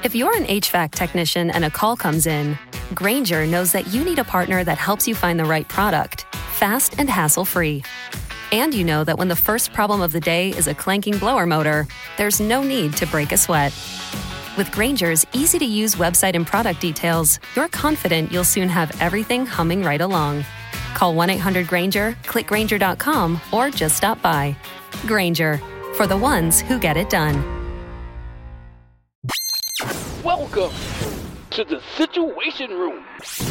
If you're an HVAC technician and a call comes in, Grainger knows that you need a partner that helps you find the right product, fast and hassle-free. And you know that when the first problem of the day is a clanking blower motor, there's no need to break a sweat. With Grainger's easy-to-use website and product details, you're confident you'll soon have everything humming right along. Call 1-800-GRAINGER, click Grainger.com, or just stop by. Grainger, for the ones who get it done. Welcome to the Situation Room.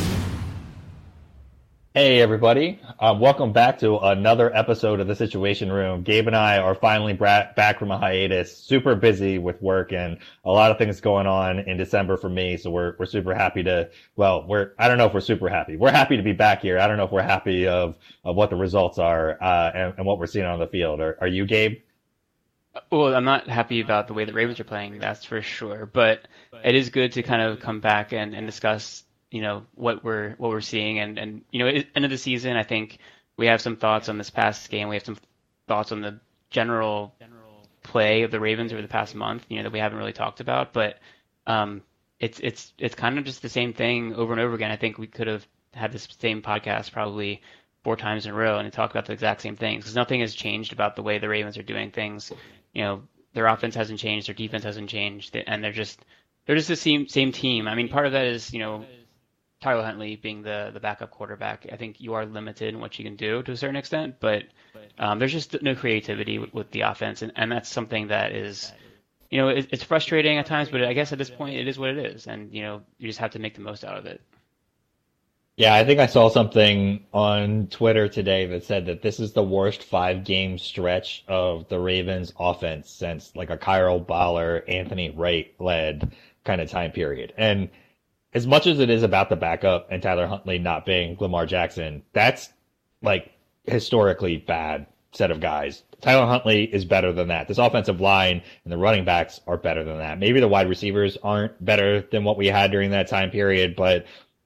Hey everybody, welcome back to another episode of the Situation Room. Gabe and I are finally back from a hiatus, super busy with work and a lot of things going on in December for me. So we're super happy to, I don't know if we're super happy. We're happy to be back here. I don't know if we're happy of what the results are, and what we're seeing on the field. Are you, Gabe? Well, I'm not happy about the way the Ravens are playing, that's for sure. But it is good to kind of come back and discuss, what we're seeing. And end of the season, I think we have some thoughts on this past game. We have some thoughts on the general play of the Ravens over the past month, that we haven't really talked about. But it's kind of just the same thing over and over again. I think we could have had this same podcast probably 4 times in a row and talk about the exact same things, because nothing has changed about the way the Ravens are doing things. Their offense hasn't changed, their defense hasn't changed, and they're just the same team. I mean, part of that is, Tyler Huntley being the backup quarterback. I think you are limited in what you can do to a certain extent, but there's just no creativity with the offense, and that's something that is, it's frustrating at times, but I guess at this point it is what it is, and you just have to make the most out of it. Yeah, I think I saw something on Twitter today that said that this is the worst 5-game stretch of the Ravens offense since like a Kyle Baller, Anthony Wright led kind of time period. And as much as it is about the backup and Tyler Huntley not being Lamar Jackson, that's like historically bad set of guys. Tyler Huntley is better than that. This offensive line and the running backs are better than that. Maybe the wide receivers aren't better than what we had during that time period, but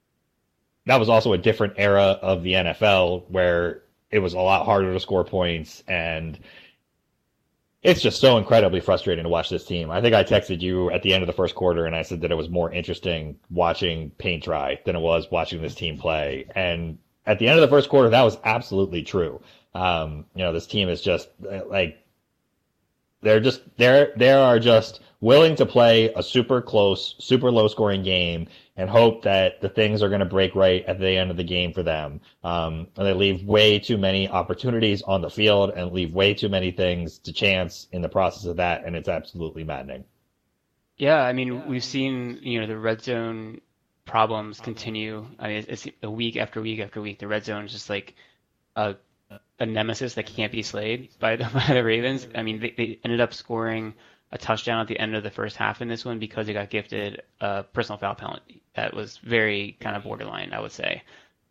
that was also a different era of the NFL where it was a lot harder to score points, and it's just so incredibly frustrating to watch this team. I think I texted you at the end of the first quarter and I said that it was more interesting watching paint dry than it was watching this team play. And at the end of the first quarter, that was absolutely true. This team is just like, they are just willing to play a super close, super low scoring game and hope that the things are going to break right at the end of the game for them. And they leave way too many opportunities on the field and leave way too many things to chance in the process of that. And it's absolutely maddening. Yeah. I mean, we've seen, the red zone problems continue. I mean, it's a week after week after week. The red zone is just like a nemesis that can't be slayed by the Ravens. I mean, they ended up scoring a touchdown at the end of the first half in this one because they got gifted a personal foul penalty that was very kind of borderline, I would say.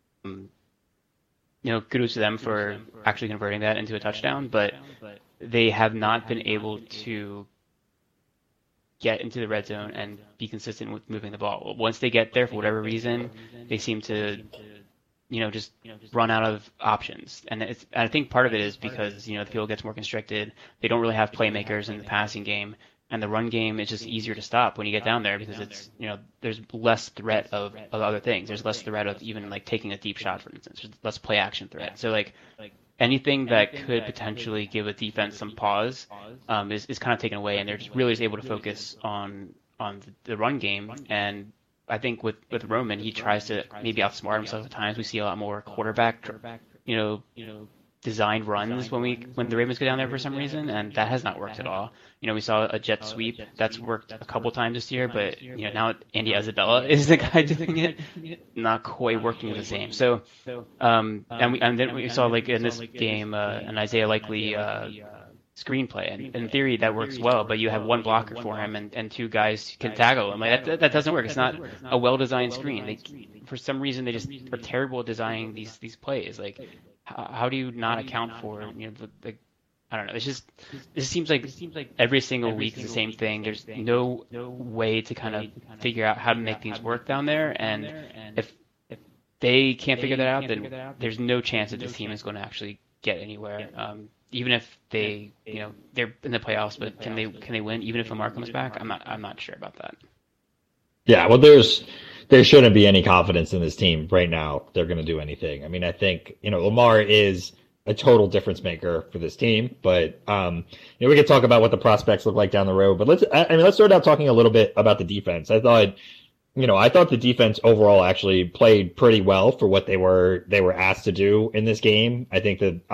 Kudos to them for actually converting that into a touchdown, but they have not been able to get into the red zone and be consistent with moving the ball. Once they get there, for whatever reason, they seem to just run out of options. And I think part of it is because, the field gets more constricted. They don't really have playmakers in the passing game. And the run game is just easier to stop when you get down there because it's, there's less threat of other things. There's less threat of even like taking a deep shot, for instance. There's less play action threat. So like anything that could potentially give a defense some pause is kind of taken away. And they're just really able to focus on the run game. And I think with Roman, he tries to maybe outsmart himself at times. We see a lot more quarterback, designed runs when the Ravens go down there for some reason, and that has not worked at all. We saw a jet sweep that's worked a couple times this year, but now Andy Isabella is the guy doing it, not quite working the same. So, and then we saw like in this game an Isaiah Likely screenplay, and in theory that works well, but you have one blocker for him and 2 guys can tackle him. Like that doesn't work. It's not a well-designed screen. For some reason they just are terrible at designing these plays. Like how do you not account for the I don't know. It just seems like every single week is the same thing. There's no way to kind of figure out how to make things work down there, and if they can't figure that out, then there's no chance that this team is going to actually get anywhere. Even if they, they're in the playoffs, but can they win? Even if Lamar comes back, I'm not sure about that. Yeah, well, there shouldn't be any confidence in this team right now. They're going to do anything. I mean, I think, Lamar is a total difference maker for this team, but, we could talk about what the prospects look like down the road, but let's start out talking a little bit about the defense. I thought the defense overall actually played pretty well for what they were asked to do in this game. I think that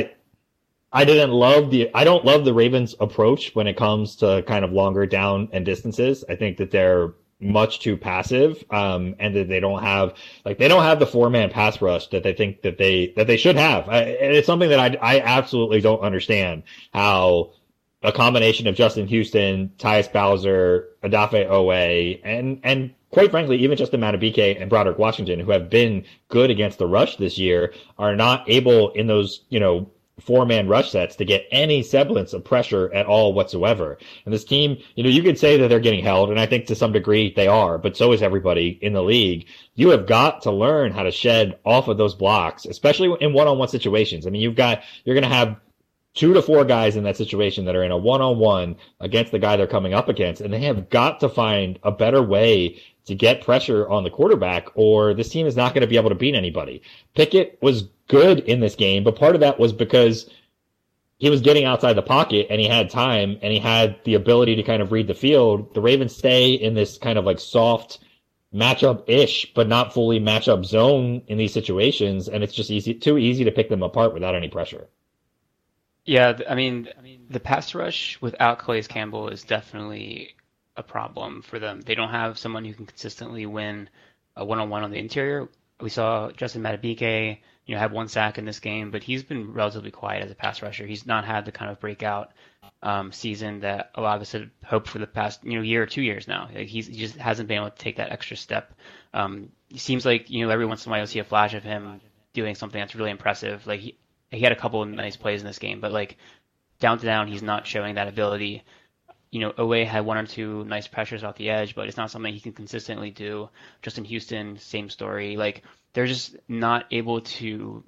I don't love the Ravens approach when it comes to kind of longer down and distances. I think that they're much too passive, and that they don't have the 4-man pass rush that they think that they should have. And it's something that I absolutely don't understand, how a combination of Justin Houston, Tyus Bowser, Odafe Owe, and quite frankly, even Justin Madubuike and Broderick Washington, who have been good against the rush this year, are not able in those, 4-man rush sets to get any semblance of pressure at all whatsoever. And this team, you could say that they're getting held, and I think to some degree they are, but so is everybody in the league. You have got to learn how to shed off of those blocks, especially in one-on-one situations. I mean, you're going to have 2 to 4 guys in that situation that are in a one-on-one against the guy they're coming up against, and they have got to find a better way to get pressure on the quarterback, or this team is not going to be able to beat anybody. Pickett was good in this game, but part of that was because he was getting outside the pocket and he had time and he had the ability to kind of read the field. The Ravens stay in this kind of like soft matchup-ish, but not fully matchup zone in these situations, and it's just too easy to pick them apart without any pressure. Yeah, I mean, the pass rush without Calais Campbell is definitely a problem for them. They don't have someone who can consistently win a one-on-one on the interior. We saw Justin Madubuike, have 1 sack in this game, but he's been relatively quiet as a pass rusher. He's not had the kind of breakout season that a lot of us had hoped for the past year or 2 years now. Like he just hasn't been able to take that extra step. It seems like every once in a while you'll see a flash of him doing something that's really impressive. Like he had a couple of nice plays in this game, but like down to down, he's not showing that ability. Owe had 1 or 2 nice pressures off the edge, but it's not something he can consistently do. Justin Houston, same story. Like they're just not able to,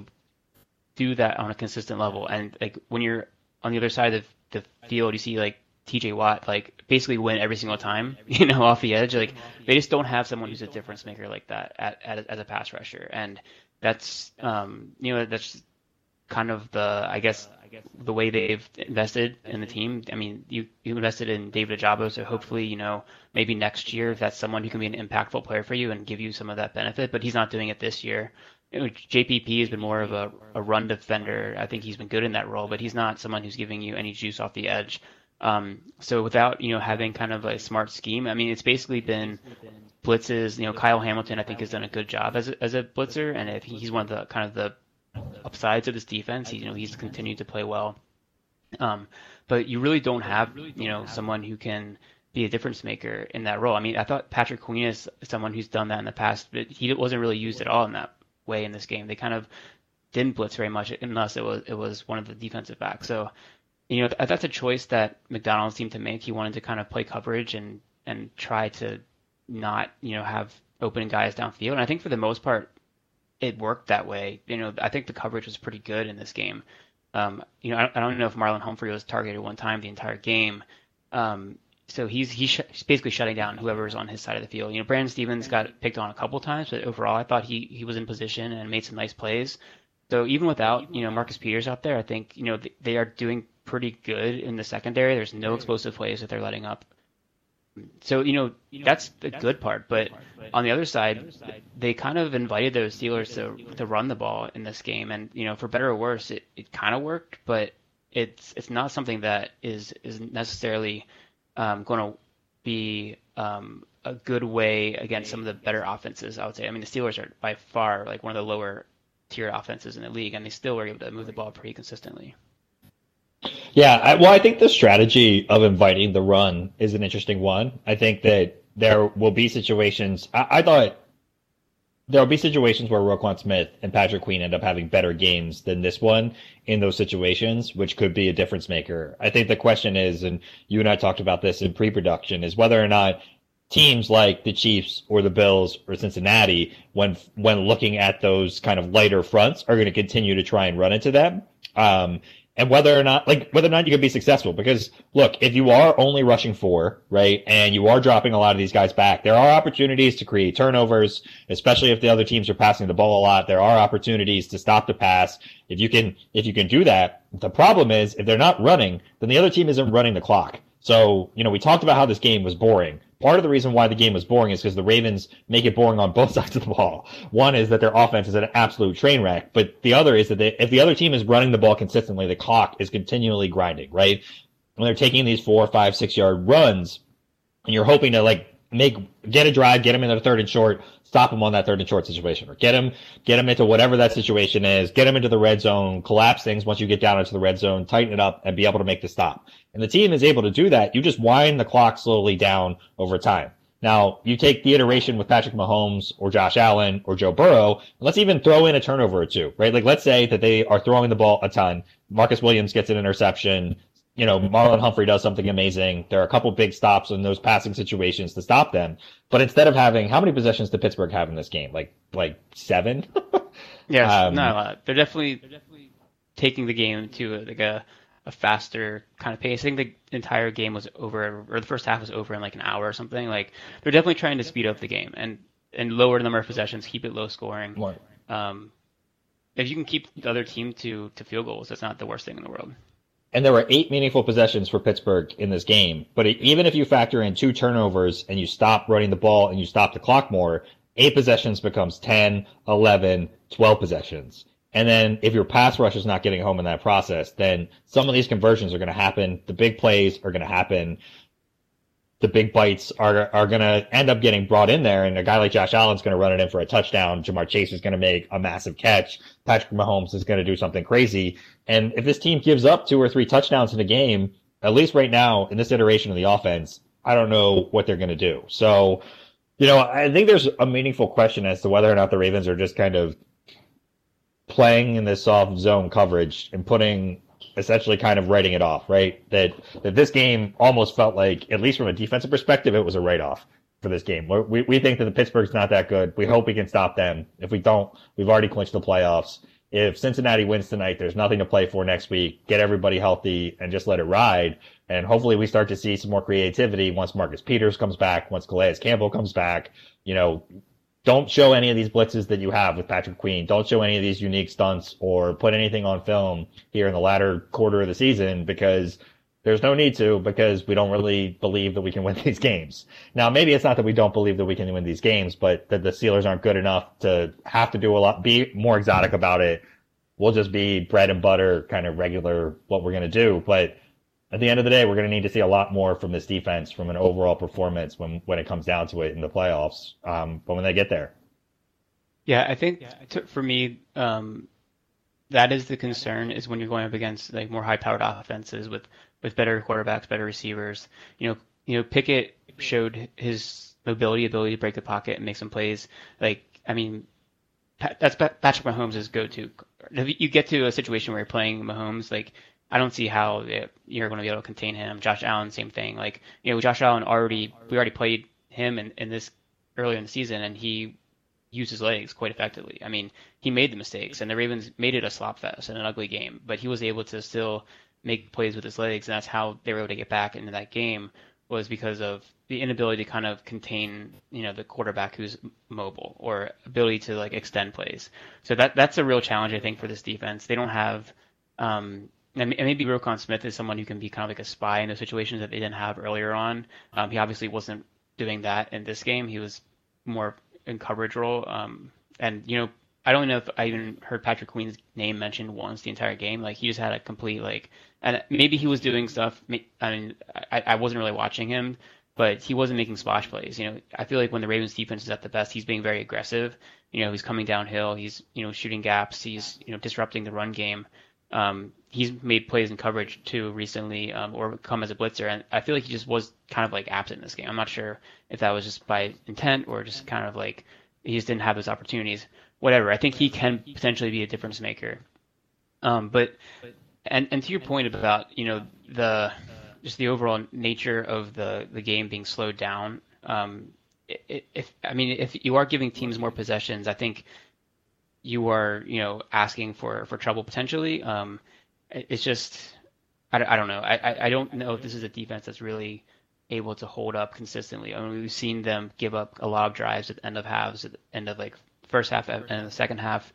do that on a consistent level. And like when you're on the other side of the field, you see like TJ Watt like basically win every single time, off the edge. Like they just don't have someone who's a difference maker like that as a pass rusher, and that's that's kind of the way they've invested in the team. I mean, you invested in David Ojabo, so hopefully, maybe next year, if that's someone who can be an impactful player for you and give you some of that benefit, but he's not doing it this year. JPP has been more of a run defender. I think he's been good in that role, but he's not someone who's giving you any juice off the edge. So without, having kind of a smart scheme, I mean, it's basically been blitzes. Kyle Hamilton, I think, has done a good job as a blitzer, and if he's one of the kind of the upsides of this defense. He's continued to play well, but you really don't have someone who can be a difference maker in that role. I mean, I thought Patrick Queen is someone who's done that in the past, but he wasn't really used at all in that way in this game. They kind of didn't blitz very much unless it was one of the defensive backs. So that's a choice that McDonald seemed to make. He wanted to kind of play coverage and try to not have open guys downfield, and I think for the most part it worked that way. I think the coverage was pretty good in this game. I don't know if Marlon Humphrey was targeted one time the entire game. So he's basically shutting down whoever is on his side of the field. Brandon Stevens got picked on a couple times, but overall I thought he was in position and made some nice plays. So even without Marcus Peters out there, I think they are doing pretty good in the secondary. There's no explosive plays that they're letting up. So, that's the good part. But on the other side, they kind of invited those Steelers to run the ball in this game. And, for better or worse, it kind of worked, but it's not something that is necessarily going to be a good way against some of the better offenses, I would say. I mean, the Steelers are by far like one of the lower tier offenses in the league, and they still were able to move the ball pretty consistently. Yeah, I think the strategy of inviting the run is an interesting one. I think that there will be situations. I thought there will be situations where Roquan Smith and Patrick Queen end up having better games than this one in those situations, which could be a difference maker. I think the question is, and you and I talked about this in pre-production, is whether or not teams like the Chiefs or the Bills or Cincinnati, when looking at those kind of lighter fronts, are going to continue to try and run into them. and whether or not you can be successful. Because look, if you are only rushing 4, right, and you are dropping a lot of these guys back, there are opportunities to create turnovers, especially if the other teams are passing the ball a lot. There are opportunities to stop the pass. If you can do that, the problem is if they're not running, then the other team isn't running the clock. So, we talked about how this game was boring. Part of the reason why the game was boring is because the Ravens make it boring on both sides of the ball. One is that their offense is an absolute train wreck, but the other is that if the other team is running the ball consistently, the clock is continually grinding, right? When they're taking these 4, 5, 6-yard runs, and you're hoping to get a drive, get them in the 3rd and short, stop them on that 3rd and short situation, or get them into whatever that situation is, get them into the red zone, collapse things once you get down into the red zone, tighten it up, and be able to make the stop. And the team is able to do that. You just wind the clock slowly down over time. Now, you take the iteration with Patrick Mahomes or Josh Allen or Joe Burrow, and let's even throw in a turnover or two, right? Let's say that they are throwing the ball a ton. Marcus Williams gets an interception. Marlon Humphrey does something amazing. There are a couple big stops in those passing situations to stop them. But instead of having, how many possessions did Pittsburgh have in this game? Like 7? Yes, not a lot. They're definitely taking the game to a faster kind of pace. I think the entire game was over, or the first half was over in an hour or something. They're definitely trying to speed up the game and lower the number of possessions, keep it low scoring. If you can keep the other team to field goals, that's not the worst thing in the world. And there were 8 meaningful possessions for Pittsburgh in this game. But even if you factor in 2 turnovers and you stop running the ball and you stop the clock more, 8 possessions becomes 10, 11, 12 possessions. And then if your pass rush is not getting home in that process, then some of these conversions are going to happen. The big plays are going to happen. The big bites are going to end up getting brought in there, and a guy like Josh Allen's going to run it in for a touchdown. Jamar Chase is going to make a massive catch. Patrick Mahomes is going to do something crazy. And if this team gives up 2 or 3 touchdowns in a game, at least right now in this iteration of the offense, I don't know what they're going to do. So, I think there's a meaningful question as to whether or not the Ravens are just kind of playing in this soft zone coverage and essentially kind of writing it off, right? That this game almost felt like, at least from a defensive perspective, it was a write-off for this game. We think that the Pittsburgh's not that good. We hope we can stop them. If we don't, we've already clinched the playoffs. If Cincinnati wins tonight, there's nothing to play for next week. Get everybody healthy and just let it ride. And hopefully we start to see some more creativity once Marcus Peters comes back, once Calais Campbell comes back. Don't show any of these blitzes that you have with Patrick Queen. Don't show any of these unique stunts or put anything on film here in the latter quarter of the season, because there's no need to, because we don't really believe that we can win these games. Now, maybe it's not that we don't believe that we can win these games, but that the Steelers aren't good enough to have to do a lot, be more exotic about it. We'll just be bread and butter, kind of regular what we're going to do. But at the end of the day, we're going to need to see a lot more from this defense, from an overall performance when it comes down to it in the playoffs. But when they get there. Yeah, I think for me, that is the concern, is when you're going up against more high-powered offenses with better quarterbacks, better receivers. Pickett showed his ability to break the pocket and make some plays. That's Patrick Mahomes' go-to. If you get to a situation where you're playing Mahomes, I don't see how you're going to be able to contain him. Josh Allen, same thing. Josh Allen we already played him in this earlier in the season, and he used his legs quite effectively. He made the mistakes, and the Ravens made it a slop fest and an ugly game, but he was able to still make plays with his legs, and that's how they were able to get back into that game, was because of the inability to kind of contain, the quarterback who's mobile, or ability to extend plays. So that's a real challenge, I think, for this defense. They don't have, and maybe Roquan Smith is someone who can be kind of a spy in those situations that they didn't have earlier on. He obviously wasn't doing that in this game. He was more in coverage role. I don't know if I even heard Patrick Queen's name mentioned once the entire game. He just had a complete and maybe he was doing stuff. I wasn't really watching him, but he wasn't making splash plays. I feel like when the Ravens defense is at the best, he's being very aggressive. He's coming downhill. He's shooting gaps. He's disrupting the run game. He's made plays in coverage too recently, or come as a blitzer, and I feel like he just was kind of absent in this game. I'm not sure if that was just by intent or just kind of he just didn't have those opportunities. Whatever. I think he can potentially be a difference maker. But to your point about the overall nature of the game being slowed down. If you are giving teams more possessions, I think you are asking for trouble potentially. it's just I don't know. I don't know if this is a defense that's really able to hold up consistently. I mean, we've seen them give up a lot of drives at the end of halves, at the end of like first half and the second half.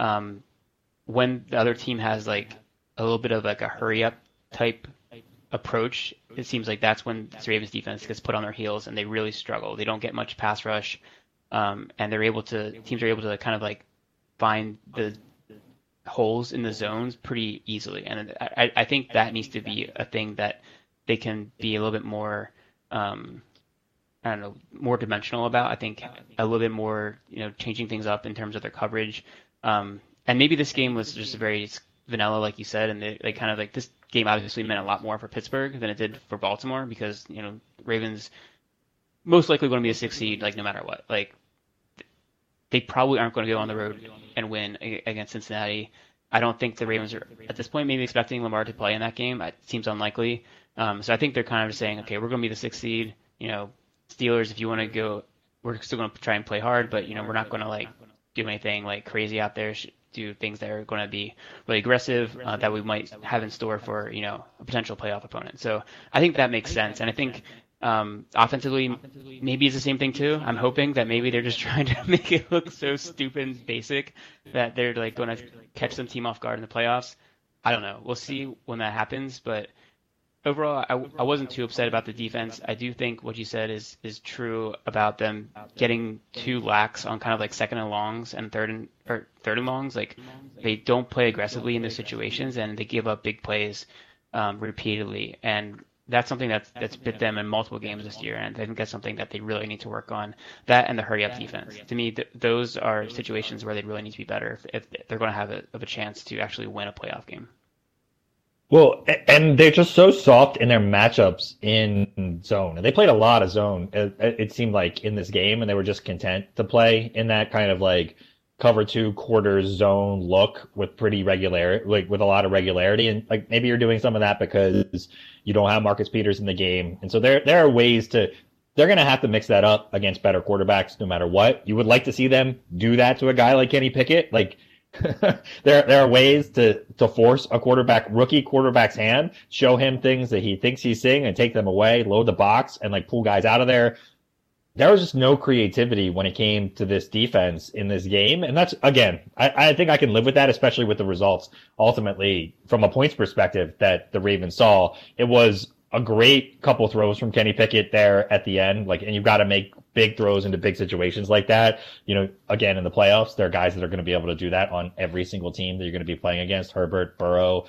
When the other team has like a little bit of like a hurry up type approach, it seems like that's when the Ravens defense gets put on their heels and they really struggle. They don't get much pass rush, and teams are able to kind of like find the holes in the zones pretty easily. And I think that needs to be a thing that they can be a little bit more, I don't know, more dimensional about. I think a little bit more, changing things up in terms of their coverage. And maybe this game was just very vanilla, like you said, and they kind of like this game obviously meant a lot more for Pittsburgh than it did for Baltimore because, Ravens most likely going to be a 6 seed, like no matter what. Like they probably aren't going to go on the road and win against Cincinnati. I don't think the Ravens are at this point maybe expecting Lamar to play in that game. It seems unlikely. So I think they're kind of saying, okay, we're going to be the 6th seed. Steelers, if you want to go, we're still going to try and play hard, but we're not going to like do anything like crazy out there. Do things that are going to be really aggressive that we might have in store for a potential playoff opponent. So I think that makes sense, and I think offensively maybe it's the same thing too. I'm hoping that maybe they're just trying to make it look so stupid and basic that they're like going to catch some team off guard in the playoffs. I don't know. We'll see when that happens, but overall, I wasn't too upset about the defense. I do think what you said is true about them getting too lax on kind of like second and longs and third and longs. Like they don't play aggressively in those situations and they give up big plays repeatedly. And that's something that's bit them in multiple games this year. And I think that's something that they really need to work on. That and the hurry up defense. To me, those are situations where they really need to be better if they're going to have a chance to actually win a playoff game. Well, and they're just so soft in their matchups in zone. And they played a lot of zone, it seemed like, in this game, and they were just content to play in that kind of like cover 2 quarters zone look with with a lot of regularity. And like maybe you're doing some of that because you don't have Marcus Peters in the game. And so there are ways they're going to have to mix that up against better quarterbacks no matter what. You would like to see them do that to a guy like Kenny Pickett. Like, there are ways to force a rookie quarterback's hand, show him things that he thinks he's seeing and take them away, load the box and like pull guys out of there. There was just no creativity when it came to this defense in this game. And that's, again, I think I can live with that, especially with the results ultimately from a points perspective that the Ravens saw. It was a great couple throws from Kenny Pickett there at the end. And you've got to make big throws into big situations like that. Again, in the playoffs, there are guys that are going to be able to do that on every single team that you're going to be playing against. Herbert, Burrow,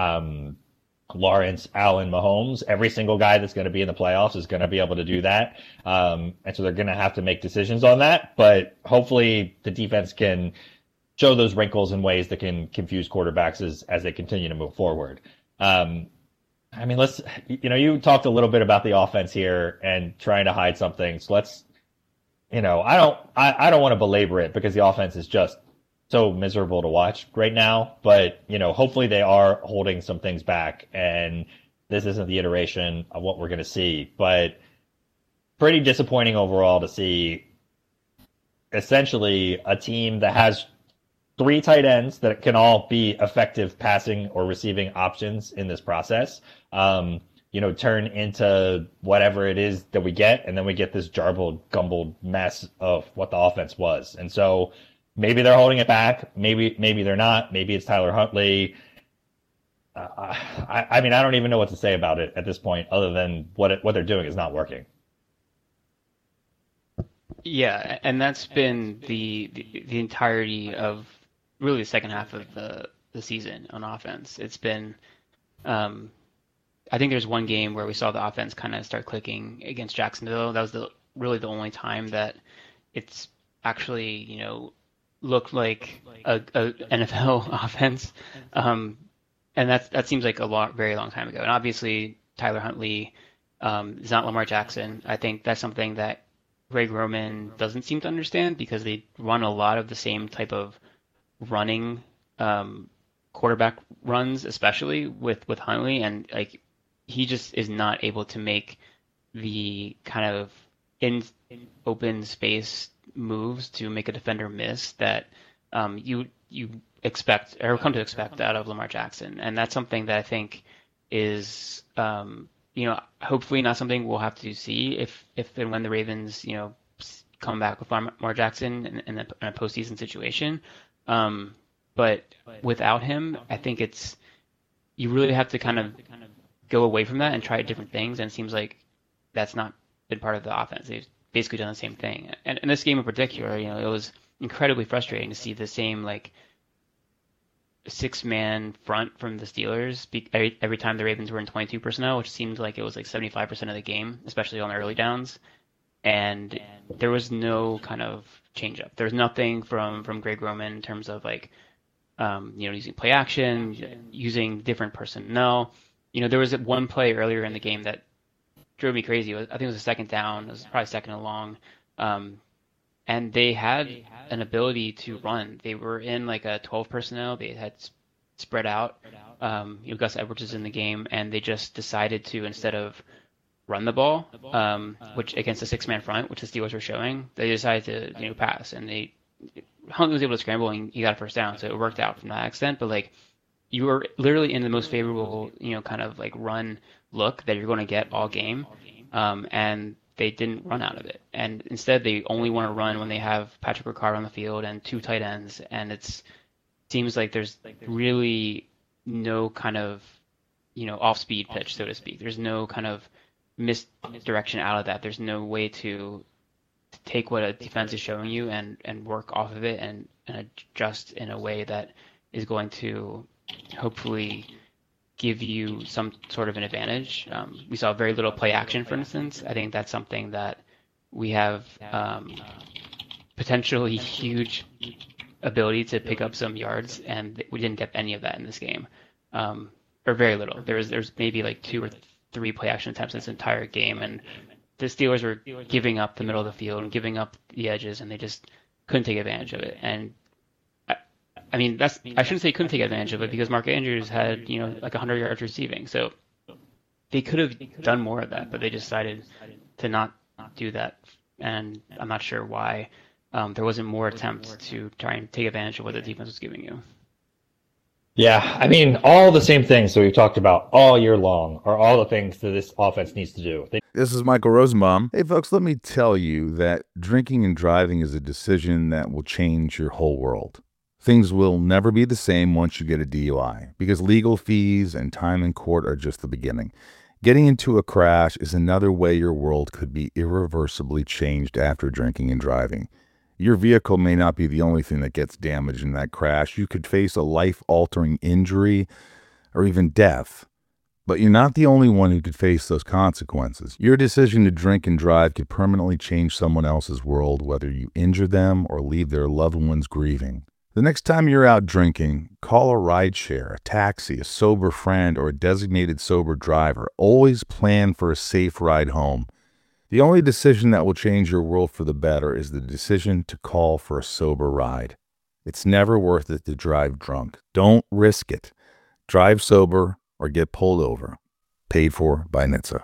Lawrence, Allen, Mahomes. Every single guy that's going to be in the playoffs is going to be able to do that. And so they're going to have to make decisions on that. But hopefully the defense can show those wrinkles in ways that can confuse quarterbacks as they continue to move forward. You talked a little bit about the offense here and trying to hide something. So let's, I don't want to belabor it because the offense is just so miserable to watch right now. But, hopefully they are holding some things back and this isn't the iteration of what we're going to see. But pretty disappointing overall to see essentially a team that has 3 tight ends that can all be effective passing or receiving options in this process, turn into whatever it is that we get. And then we get this gumbled mess of what the offense was. And so maybe they're holding it back. Maybe they're not. Maybe it's Tyler Huntley. I don't even know what to say about it at this point other than what they're doing is not working. Yeah. And that's been the entirety of really the second half of the season on offense. It's been, I think there's one game where we saw the offense kind of start clicking against Jacksonville. That was really the only time that it's actually, looked like a NFL offense. And that seems like very long time ago. And obviously Tyler Huntley is not Lamar Jackson. I think that's something that Greg Roman doesn't seem to understand because they run a lot of the same type of running quarterback runs, especially with Huntley, and like he just is not able to make the kind of in open space moves to make a defender miss that you you expect or come to expect out of Lamar Jackson. And that's something that I think is, hopefully not something we'll have to see if and when the Ravens, come back with Lamar Jackson in a postseason situation. But without him, I think you really have to kind of go away from that and try different things. And it seems like that's not been part of the offense. They've basically done the same thing. And in this game in particular, it was incredibly frustrating to see the same like 6-man front from the Steelers every time the Ravens were in 22 personnel, which seemed like it was like 75% of the game, especially on the early downs. And there was no kind of change up. There was nothing from Greg Roman in terms of like, using play action, using different personnel. There was one play earlier in the game that drove me crazy. I think it was a second down. It was probably second and long. And they had an ability to run. They were in like a 12 personnel. They had spread out. Gus Edwards is in the game, and they just decided to, instead of run the ball, which against a 6-man front, which the Steelers were showing, they decided to pass. And Huntley was able to scramble, and he got a first down, so it worked out from that extent. But like, you were literally in the most favorable, kind of like run look that you're going to get all game, and they didn't run out of it. And instead, they only want to run when they have Patrick Ricard on the field and 2 tight ends. And it seems like there's really no kind of, off-speed pitch, so to speak. There's no kind of misdirection out of that. There's no way to take what a defense is showing you and work off of it and adjust in a way that is going to hopefully give you some sort of an advantage. We saw very little play action, for instance. I think that's something that we have potentially huge ability to pick up some yards, and we didn't get any of that in this game, or very little. There's maybe like 2 or 3 play action attempts in this entire game, and the Steelers were giving up the middle of the field and giving up the edges, and they just couldn't take advantage of it. And I mean, I shouldn't say couldn't take advantage of it, because Mark Andrews had, like 100 yards receiving. So they could have done more of that, but they decided to not do that. And I'm not sure why there wasn't more attempts to try and take advantage of what the defense was giving you. Yeah, I mean, all the same things that we've talked about all year long are all the things that this offense needs to do. This is Michael Rosenbaum. Hey, folks, let me tell you that drinking and driving is a decision that will change your whole world. Things will never be the same once you get a DUI, because legal fees and time in court are just the beginning. Getting into a crash is another way your world could be irreversibly changed after drinking and driving. Your vehicle may not be the only thing that gets damaged in that crash. You could face a life-altering injury or even death. But you're not the only one who could face those consequences. Your decision to drink and drive could permanently change someone else's world, whether you injure them or leave their loved ones grieving. The next time you're out drinking, call a rideshare, a taxi, a sober friend, or a designated sober driver. Always plan for a safe ride home. The only decision that will change your world for the better is the decision to call for a sober ride. It's never worth it to drive drunk. Don't risk it. Drive sober or get pulled over. Paid for by NHTSA.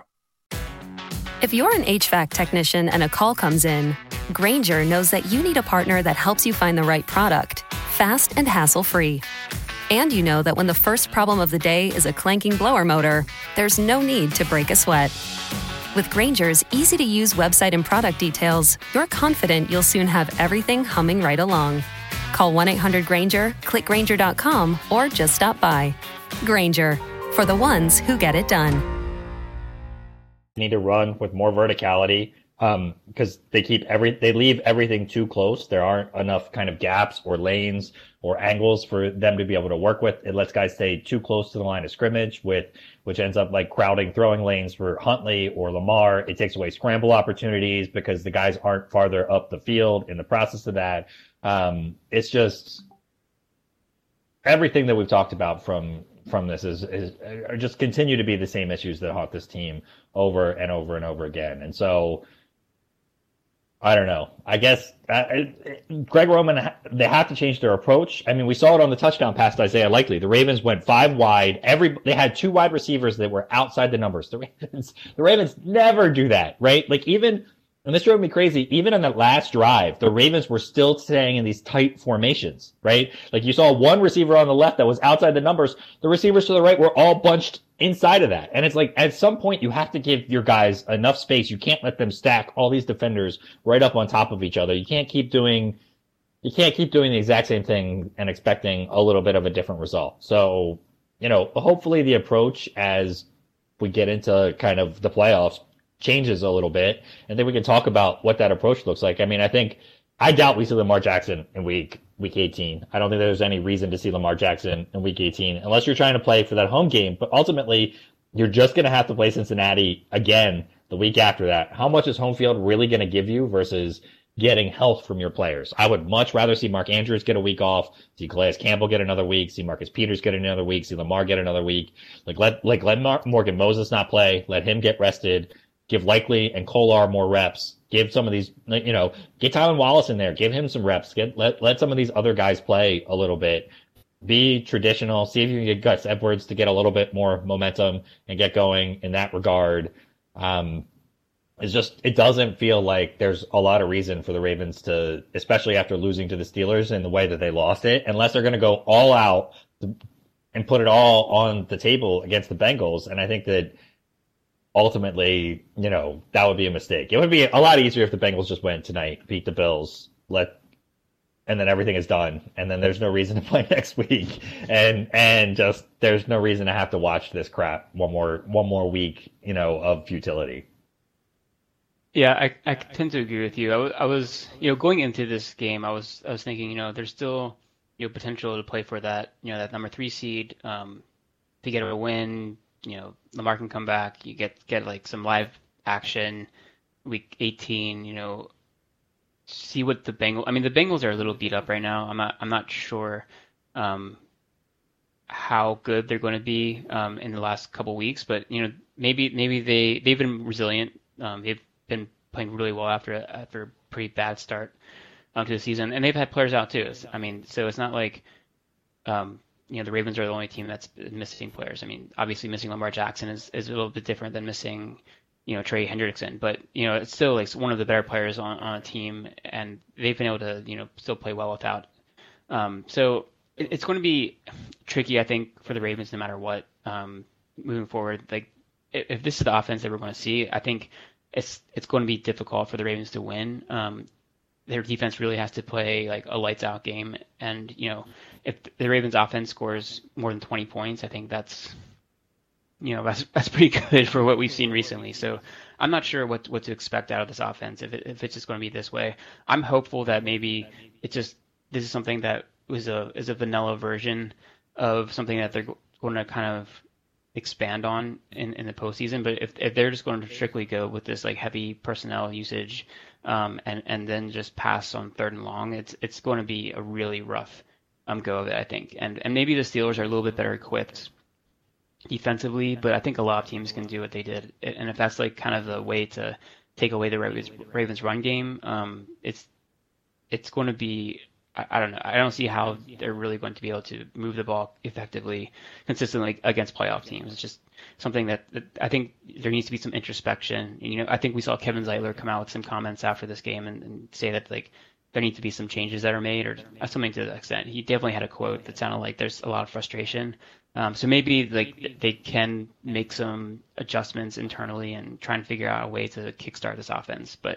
If you're an HVAC technician and a call comes in, Grainger knows that you need a partner that helps you find the right product, fast and hassle-free. And you know that when the first problem of the day is a clanking blower motor, there's no need to break a sweat. With Grainger's easy-to-use website and product details, you're confident you'll soon have everything humming right along. Call 1-800-GRAINGER, click Grainger.com, or just stop by. Grainger, for the ones who get it done. Need to run with more verticality, because they leave everything too close. There aren't enough kind of gaps or lanes or angles for them to be able to work with. It lets guys stay too close to the line of scrimmage, which ends up like crowding throwing lanes for Huntley or Lamar. It takes away scramble opportunities because the guys aren't farther up the field in the process of that. It's just everything that we've talked about from this is just continue to be the same issues that haunt this team over and over and over again. And so I don't know. I guess Greg Roman, they have to change their approach. I mean, we saw it on the touchdown pass to Isaiah Likely. The Ravens went 5 wide. They had 2 wide receivers that were outside the numbers. The Ravens never do that, right? Like even And this drove me crazy. Even on that last drive, the Ravens were still staying in these tight formations, right? Like you saw one receiver on the left that was outside the numbers. The receivers to the right were all bunched inside of that. And it's like, at some point, you have to give your guys enough space. You can't let them stack all these defenders right up on top of each other. You can't keep doing the exact same thing and expecting a little bit of a different result. So, hopefully the approach as we get into kind of the playoffs changes a little bit, and then we can talk about what that approach looks like. I mean, I doubt we see Lamar Jackson in week 18. I don't think there's any reason to see Lamar Jackson in week 18 unless you're trying to play for that home game. But ultimately, you're just going to have to play Cincinnati again the week after that. How much is home field really going to give you versus getting health from your players? I would much rather see Mark Andrews get a week off, see Calais Campbell get another week, see Marcus Peters get another week, see Lamar get another week. Let Morgan Moses not play, let him get rested. Give Likely and Kolar more reps. Give some of these, get Tylan Wallace in there. Give him some reps. Let some of these other guys play a little bit. Be traditional. See if you can get Gus Edwards to get a little bit more momentum and get going in that regard. It doesn't feel like there's a lot of reason for the Ravens to, especially after losing to the Steelers in the way that they lost it, unless they're going to go all out and put it all on the table against the Bengals. And I think that ultimately, that would be a mistake. It would be a lot easier if the Bengals just went tonight, beat the Bills, and then everything is done, and then there's no reason to play next week, and just there's no reason to have to watch this crap one more week, of futility. Yeah, I tend to agree with you. I was, going into this game, I was thinking, there's still, potential to play for that, that number 3 seed, to get a win. Lamar can come back. You get like some live action, week 18. See what the Bengals. I mean, the Bengals are a little beat up right now. I'm not sure how good they're going to be in the last couple weeks, but maybe they've been resilient. They've been playing really well after a pretty bad start to the season, and they've had players out too. I mean, so it's not like the Ravens are the only team that's missing players. I mean, obviously missing Lamar Jackson is a little bit different than missing, Trey Hendrickson, but, it's still like one of the better players on a team, and they've been able to, still play well without. So it's going to be tricky, I think, for the Ravens no matter what, moving forward. Like, if this is the offense that we're going to see, I think it's going to be difficult for the Ravens to win. Their defense really has to play like a lights out game. And, if the Ravens offense scores more than 20 points, I think that's pretty good for what we've seen recently. So I'm not sure what to expect out of this offense if it's just going to be this way. I'm hopeful that maybe this is something that is a vanilla version of something that they're going to kind of expand on in the postseason. But if they're just going to strictly go with this like heavy personnel usage, and then just pass on 3rd and long, it's going to be a really rough go of it, I think. And maybe the Steelers are a little bit better equipped defensively, but I think a lot of teams can do what they did. And if that's like kind of the way to take away the Ravens run game, it's going to be, I don't know. I don't see how they're really going to be able to move the ball effectively, consistently against playoff teams. It's just something that I think there needs to be some introspection. I think we saw Kevin Zeitler come out with some comments after this game and say that like there need to be some changes that are made or something to that extent. He definitely had a quote that sounded like there's a lot of frustration. So maybe like they can make some adjustments internally and try and figure out a way to kickstart this offense. But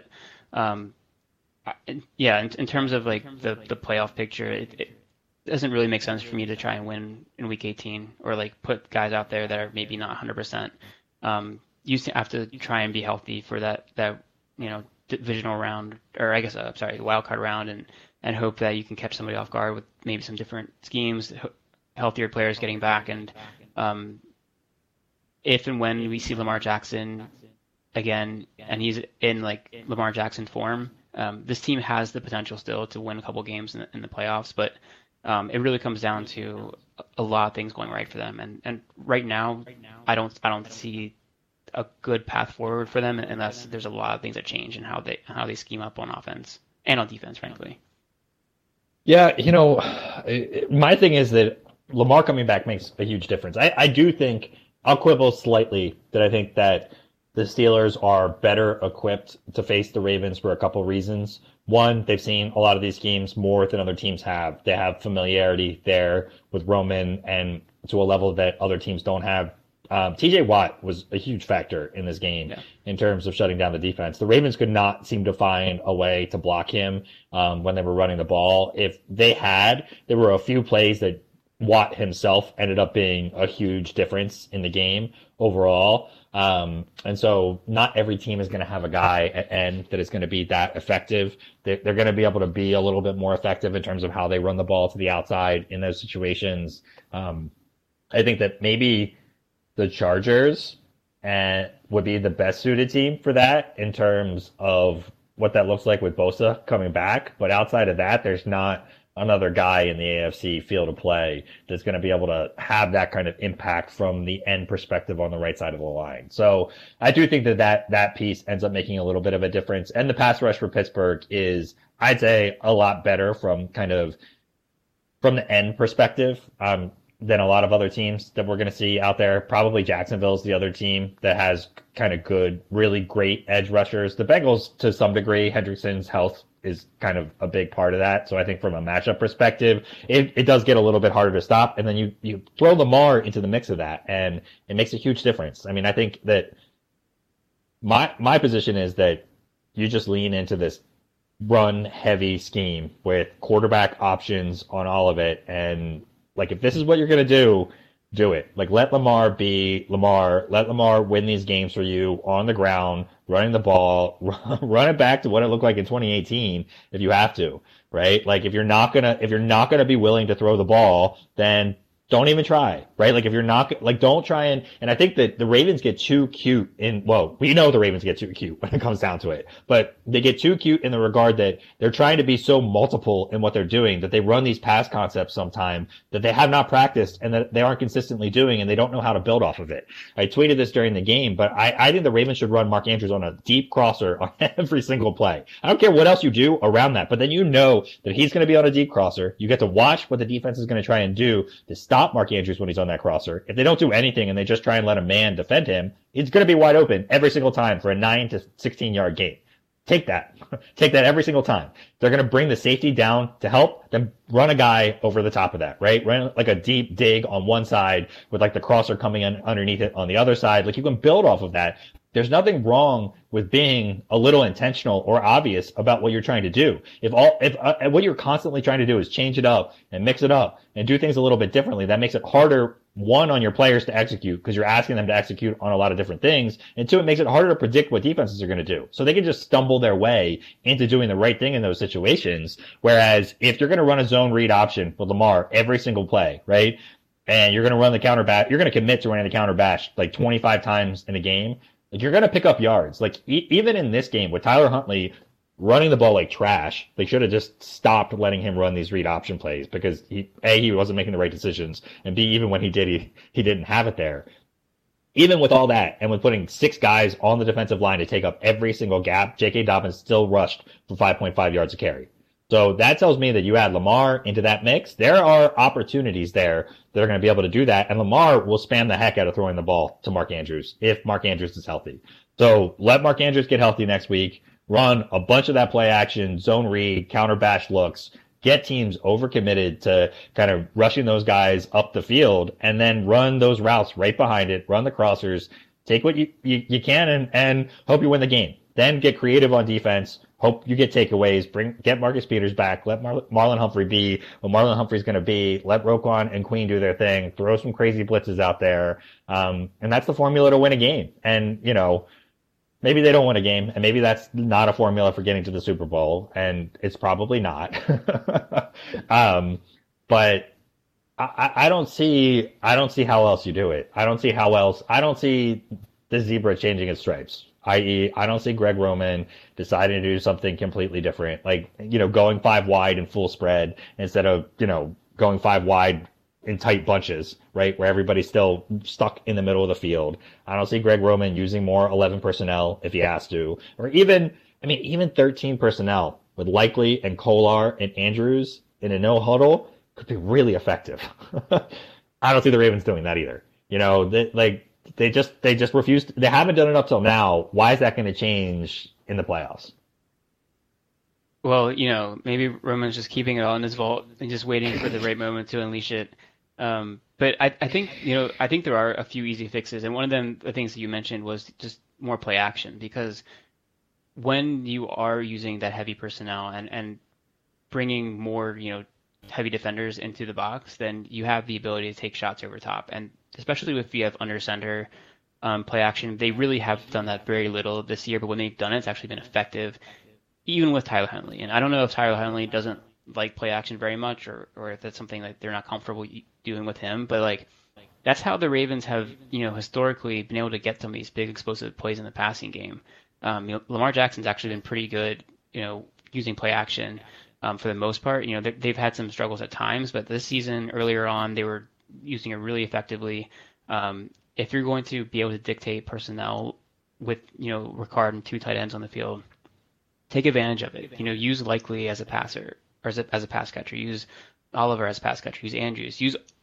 yeah, in terms of like the playoff picture, it doesn't really make sense for me to try and win in week 18 or like put guys out there that are maybe not 100%. You have to try and be healthy for that divisional round, or I guess wild card round, and hope that you can catch somebody off guard with maybe some different schemes, healthier players getting back, and if and when we see Lamar Jackson again and he's in like Lamar Jackson form, this team has the potential still to win a couple games in the playoffs, but it really comes down to a lot of things going right for them, and right now I don't see a good path forward for them unless there's a lot of things that change in how they scheme up on offense and on defense, frankly. Yeah, my thing is that Lamar coming back makes a huge difference. I do think I'll quibble slightly that I think that the Steelers are better equipped to face the Ravens for a couple reasons. One, they've seen a lot of these schemes more than other teams have. They have familiarity there with Roman and to a level that other teams don't have. TJ Watt was a huge factor in this game in terms of shutting down the defense. The Ravens could not seem to find a way to block him when they were running the ball. If they had, there were a few plays that Watt himself ended up being a huge difference in the game overall. And so not every team is going to have a guy at end that is going to be that effective. They're going to be able to be a little bit more effective in terms of how they run the ball to the outside in those situations. I think that maybe the Chargers would be the best suited team for that in terms of what that looks like with Bosa coming back. But outside of that, there's not another guy in the AFC field of play that's going to be able to have that kind of impact from the end perspective on the right side of the line. So I do think that piece ends up making a little bit of a difference. And the pass rush for Pittsburgh is, I'd say, a lot better from the end perspective. Than a lot of other teams that we're going to see out there. Probably Jacksonville's the other team that has kind of good, really great edge rushers. The Bengals, to some degree, Hendrickson's health is kind of a big part of that. So I think from a matchup perspective, it does get a little bit harder to stop. And then you throw Lamar into the mix of that, and it makes a huge difference. I mean, I think that my position is that you just lean into this run heavy scheme with quarterback options on all of it. And like, if this is what you're going to do it. Like, let Lamar be Lamar. Let Lamar win these games for you on the ground, running the ball, run it back to what it looked like in 2018 if you have to, right? Like, if you're not going to be willing to throw the ball, then don't even try, right? Like, if you're not, like, don't try and I think that the Ravens get too cute we know the Ravens get too cute when it comes down to it, but they get too cute in the regard that they're trying to be so multiple in what they're doing that they run these pass concepts sometime that they have not practiced and that they aren't consistently doing, and they don't know how to build off of it. I tweeted this during the game, but I think the Ravens should run Mark Andrews on a deep crosser on every single play. I don't care what else you do around that, but then you know that he's going to be on a deep crosser. You get to watch what the defense is going to try and do to stop Mark Andrews when he's on that crosser. If they don't do anything and they just try and let a man defend him, he's going to be wide open every single time for a 9 to 16 yard gain. Take that. Take that every single time. They're going to bring the safety down to help, then run a guy over the top of that, right? Run like a deep dig on one side with like the crosser coming in underneath it on the other side. Like, you can build off of that. There's nothing wrong with being a little intentional or obvious about what you're trying to do. If what you're constantly trying to do is change it up and mix it up and do things a little bit differently, that makes it harder, one, on your players to execute because you're asking them to execute on a lot of different things, and two, it makes it harder to predict what defenses are going to do. So they can just stumble their way into doing the right thing in those situations. Whereas if you're going to run a zone read option with Lamar every single play, right, and you're going to run the counter bash, you're going to commit to running the counter bash like 25 times in a game, like, you're going to pick up yards. Like, even in this game with Tyler Huntley running the ball like trash, they should have just stopped letting him run these read option plays because he wasn't making the right decisions, and B, even when he did, he didn't have it there. Even with all that, and with putting 6 guys on the defensive line to take up every single gap, J.K. Dobbins still rushed for 5.5 yards a carry. So that tells me that you add Lamar into that mix. There are opportunities there that are going to be able to do that, and Lamar will spam the heck out of throwing the ball to Mark Andrews if Mark Andrews is healthy. So let Mark Andrews get healthy next week, run a bunch of that play action, zone read, counter bash looks, get teams overcommitted to kind of rushing those guys up the field, and then run those routes right behind it, run the crossers, take what you can and hope you win the game. Then get creative on defense. Hope you get takeaways. Get Marcus Peters back. Let Marlon Humphrey be what Marlon Humphrey's going to be. Let Roquan and Queen do their thing. Throw some crazy blitzes out there. And that's the formula to win a game. And, maybe they don't win a game, and maybe that's not a formula for getting to the Super Bowl, and it's probably not. But I don't see how else you do it. I don't see the zebra changing its stripes. I.e., I don't see Greg Roman deciding to do something completely different, like, going 5 wide in full spread instead of, going 5 wide in tight bunches, right, where everybody's still stuck in the middle of the field. I don't see Greg Roman using more 11 personnel if he has to, or even 13 personnel with Likely and Kolar and Andrews in a no huddle could be really effective. I don't see the Ravens doing that either. They just refused. They haven't done it up till now. Why is that going to change in the playoffs? Well, maybe Roman's just keeping it all in his vault and just waiting for the right moment to unleash it. But I think, I think there are a few easy fixes, and one of them, the things that you mentioned, was just more play action, because when you are using that heavy personnel and bringing more, heavy defenders into the box, then you have the ability to take shots over top, and especially if you have under center play action, they really have done that very little this year, but when they've done it, it's actually been effective, even with Tyler Huntley. And I don't know if Tyler Huntley doesn't like play action very much, or if that's something that they're not comfortable doing with him, but like that's how the Ravens have, historically been able to get some of these big explosive plays in the passing game. Lamar Jackson's actually been pretty good, using play action for the most part. They've had some struggles at times, but this season, earlier on, they were using it really effectively. If you're going to be able to dictate personnel with, Ricard and 2 tight ends on the field, take advantage of it. Use Likely as a passer, or as a pass catcher. Use Oliver as a pass catcher. Use Andrews.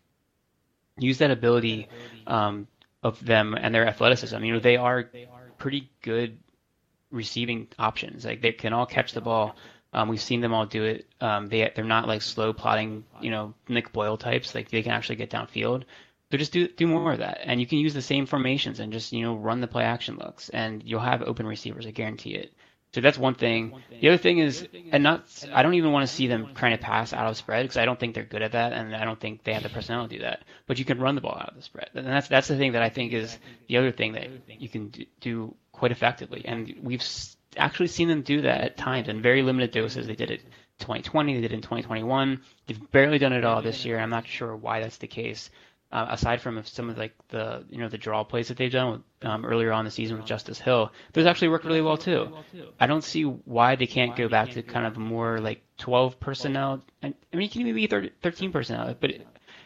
Use that ability of them and their athleticism. They are pretty good receiving options. Like, they can all catch the ball. We've seen them all do it. They're not like slow plotting, Nick Boyle types. Like, they can actually get downfield. So just do more of that, and you can use the same formations and just run the play action looks, and you'll have open receivers. I guarantee it. So that's one thing. The other thing is, I don't even want to see them trying to pass out of spread, because I don't think they're good at that, and I don't think they have the personnel to do that. But you can run the ball out of the spread, and that's the thing that I think is the other thing that you can do quite effectively. And we've actually seen them do that at times in very limited doses. They did it in 2020, they did it in 2021. They've barely done it all this year. I'm not sure why that's the case. Aside from some of like the the draw plays that they've done earlier on in the season with Justice Hill, those actually worked really well too. I don't see why they can't go back to kind of more like 12 personnel. I mean, you can maybe 13 personnel, but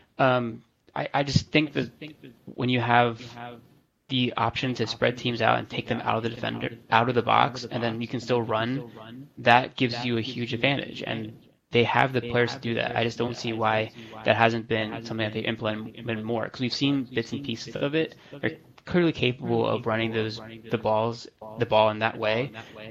I just think that when you have the option to spread teams out and take them out of the defender, out of the box, and then you can still run, that gives you a huge advantage. And they have the players to do that. I just don't see why that hasn't been something that they implemented more, because we've seen bits and pieces of it. They're clearly capable of running the ball in that way.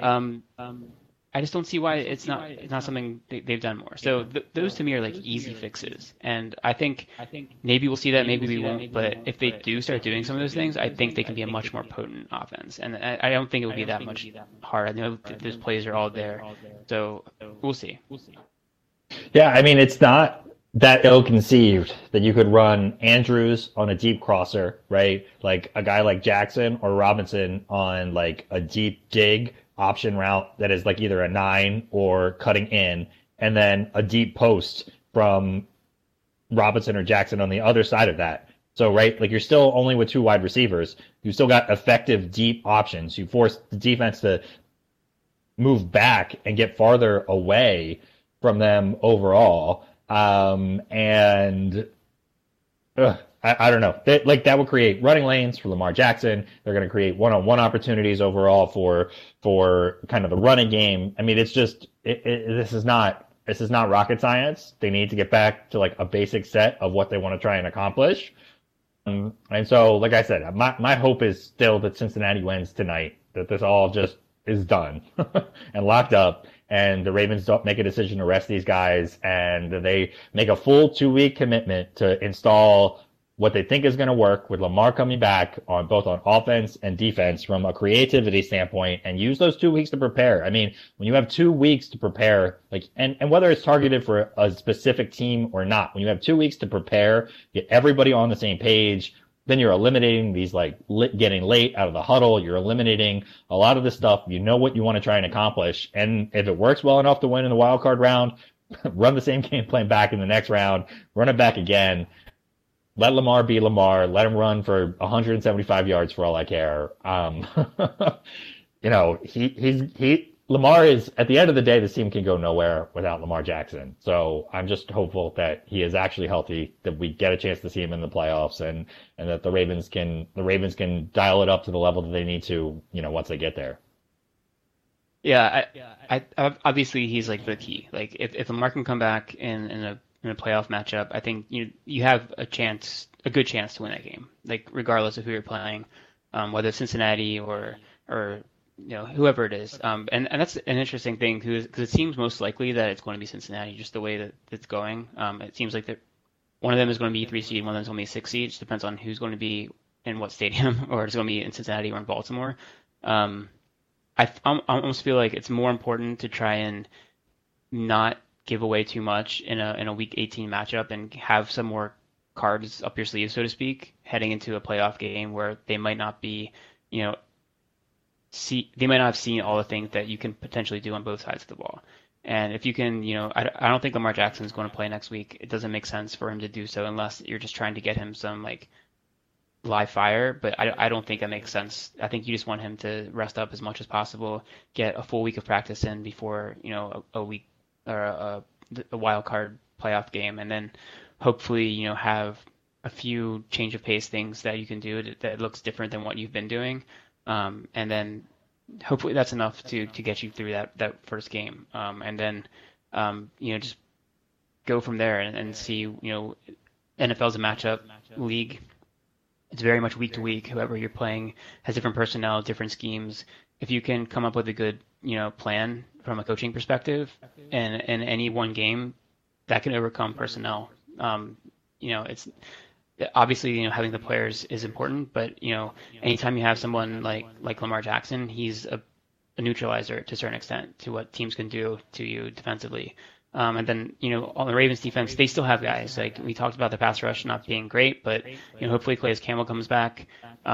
I just don't see why it's not something they've done more. So those to me are like easy fixes, and I think maybe we'll see that, maybe we won't. But if they do start doing some of those things, I think they can be a much more potent offense, and I don't think it would be that much hard. I know those plays are all there, so we'll see. Yeah, I mean, it's not that ill-conceived that you could run Andrews on a deep crosser, right? Like a guy like Jackson or Robinson on like a deep dig option route that is like either a 9 or cutting in, and then a deep post from Robinson or Jackson on the other side of that. So, right, like you're still only with 2 wide receivers. You still got effective deep options. You force the defense to move back and get farther away from them overall. I don't know. That would create running lanes for Lamar Jackson. They're going to create one-on-one opportunities overall for kind of the running game. I mean, it's just this is not rocket science. They need to get back to like a basic set of what they want to try and accomplish. And so, like I said, my hope is still that Cincinnati wins tonight, that this all just is done and locked up, and the Ravens don't make a decision to rest these guys, and they make a full 2-week commitment to install what they think is going to work with Lamar coming back on both on offense and defense from a creativity standpoint, and use those 2 weeks to prepare. I mean, when you have 2 weeks to prepare, like, and whether it's targeted for a specific team or not, when you have 2 weeks to prepare, get everybody on the same page, then you're eliminating these like getting late out of the huddle. You're eliminating a lot of this stuff. You know what you want to try and accomplish. And if it works well enough to win in the wild card round, run the same game plan back in the next round, run it back again. Let Lamar be Lamar. Let him run for 175 yards for all I care. Lamar is, at the end of the day, this team can go nowhere without Lamar Jackson. So I'm just hopeful that he is actually healthy, that we get a chance to see him in the playoffs, and that the Ravens can dial it up to the level that they need to, once they get there. Yeah, I obviously he's like the key. Like if Lamar can come back in in a playoff matchup, I think you have a good chance to win that game, like regardless of who you're playing, whether it's Cincinnati or whoever it is. And that's an interesting thing because it seems most likely that it's going to be Cincinnati, just the way that it's going. It seems like that one of them is going to be 3 seed, one of them is going to be 6 seed. It just depends on who's going to be in what stadium, or it's going to be in Cincinnati or in Baltimore. I almost feel like it's more important to try and not give away too much in a Week 18 matchup and have some more cards up your sleeve, so to speak, heading into a playoff game where they might not be, they might not have seen all the things that you can potentially do on both sides of the ball. And if you can, I don't think Lamar Jackson is going to play next week. It doesn't make sense for him to do so unless you're just trying to get him some like live fire, but I don't think that makes sense. I think you just want him to rest up as much as possible, get a full week of practice in before, a week or a wild card playoff game, and then hopefully, have a few change of pace things that you can do that looks different than what you've been doing. And then hopefully that's enough to get you through that first game. And then, just go from there and see, NFL's a matchup league. It's very much week to week. Whoever you're playing has different personnel, different schemes. If you can come up with a good, plan from a coaching perspective, and in any one game, that can overcome personnel. It's obviously, having the players is important, but anytime you have someone like Lamar Jackson, he's a neutralizer to a certain extent to what teams can do to you defensively. And then, on the Ravens defense, they still have guys. Like we talked about the pass rush not being great, but, hopefully Calais Campbell comes back.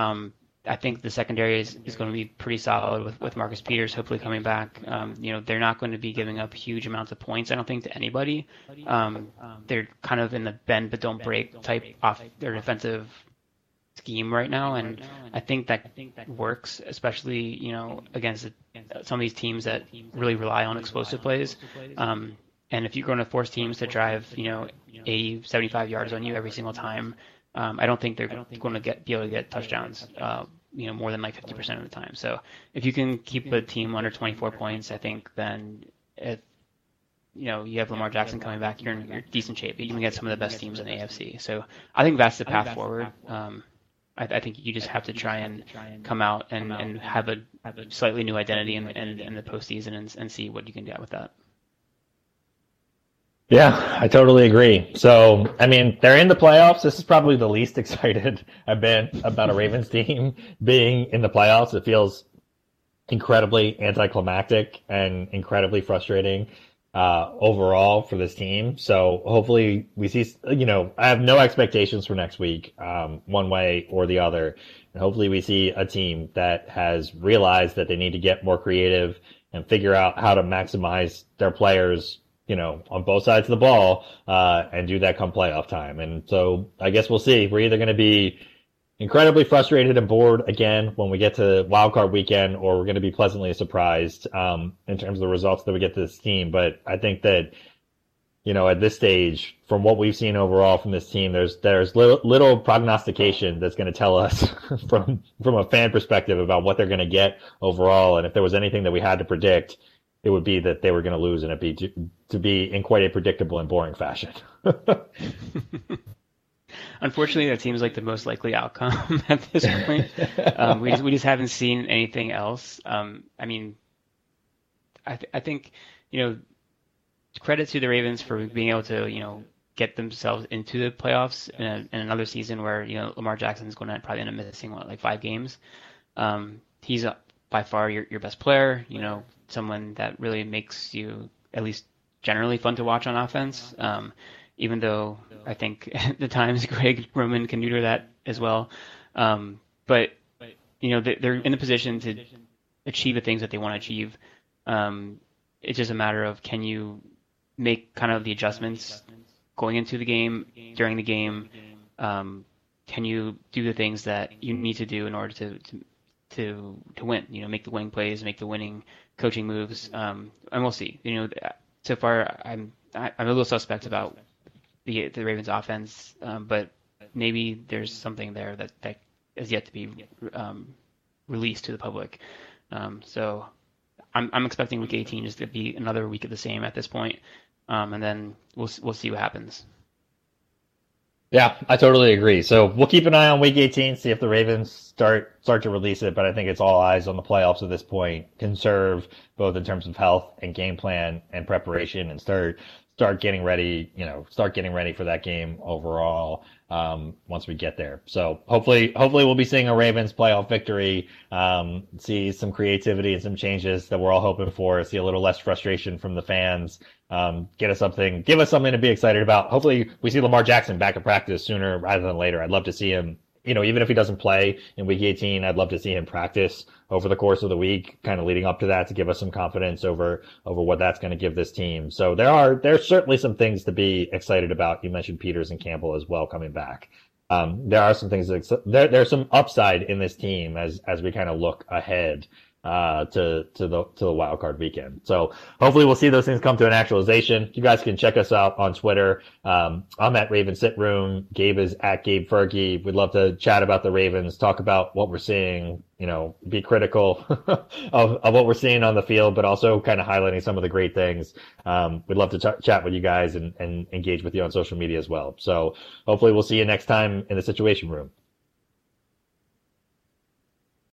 I think the secondary is going to be pretty solid with Marcus Peters hopefully coming back. They're not going to be giving up huge amounts of points, I don't think, to anybody. They're kind of in the bend but don't break type off their defensive scheme right now, and I think that works, especially, against some of these teams that really rely on explosive plays. And if you're going to force teams to drive, 80, 75 yards on you every single time, I don't think they're going to be able to get touchdowns, more than like 50% of the time. So if you can keep a team under 24 points, I think then you have Lamar Jackson coming back, you're in decent shape. You can get some of the best teams in the AFC. So I think that's the path forward. I think you just have to try and come out and have a slightly new identity in the postseason and see what you can get with that. Yeah, I totally agree. So, I mean, they're in the playoffs. This is probably the least excited I've been about a Ravens team being in the playoffs. It feels incredibly anticlimactic and incredibly frustrating overall for this team. So hopefully we see, I have no expectations for next week, one way or the other. And hopefully we see a team that has realized that they need to get more creative and figure out how to maximize their players, on both sides of the ball, and do that come playoff time. And so I guess we'll see. We're either going to be incredibly frustrated and bored again when we get to wild card weekend, or we're going to be pleasantly surprised, in terms of the results that we get to this team. But I think that, at this stage, from what we've seen overall from this team, there's little prognostication that's going to tell us from a fan perspective about what they're going to get overall. And if there was anything that we had to predict, it would be that they were going to lose, and it'd be to be in quite a predictable and boring fashion. Unfortunately, that seems like the most likely outcome at this point. We just haven't seen anything else. I think credit to the Ravens for being able to get themselves into the playoffs in another season where Lamar Jackson is going to probably end up missing 5 games. He's by far your best player. Someone that really makes you at least generally fun to watch on offense. Even though I think at the times Greg Roman can neuter that as well. But they're in the position to achieve the things that they want to achieve. It's just a matter of, can you make kind of the adjustments going into the game, during the game? Can you do the things that you need to do in order to win? Make the winning plays, make the winning coaching moves, and we'll see. So far I'm a little suspect about the Ravens offense, but maybe there's something there that is yet to be released to the public. So I'm expecting week 18 just to be another week of the same at this point, and then we'll see what happens. Yeah, I totally agree. So we'll keep an eye on Week 18, see if the Ravens start to release it. But I think it's all eyes on the playoffs at this point. Conserve both in terms of health and game plan and preparation, and start getting ready. Start getting ready for that game overall. Once we get there. So hopefully we'll be seeing a Ravens playoff victory. See some creativity and some changes that we're all hoping for. See a little less frustration from the fans. Give us something to be excited about. Hopefully we see Lamar Jackson back at practice sooner rather than later. I'd love to see him, even if he doesn't play in week 18, I'd love to see him practice over the course of the week, kind of leading up to that, to give us some confidence over what that's going to give this team. So there's certainly some things to be excited about. You mentioned Peters and Campbell as well coming back. There are some things there's some upside in this team as we kind of look ahead to the wild card weekend. So hopefully we'll see those things come to an actualization. You guys can check us out on Twitter. I'm at Raven Sit Room. Gabe is at Gabe Fergie. We'd love to chat about the Ravens, talk about what we're seeing, be critical of what we're seeing on the field, but also kind of highlighting some of the great things. We'd love to chat with you guys and engage with you on social media as well. So hopefully we'll see you next time in the Situation Room.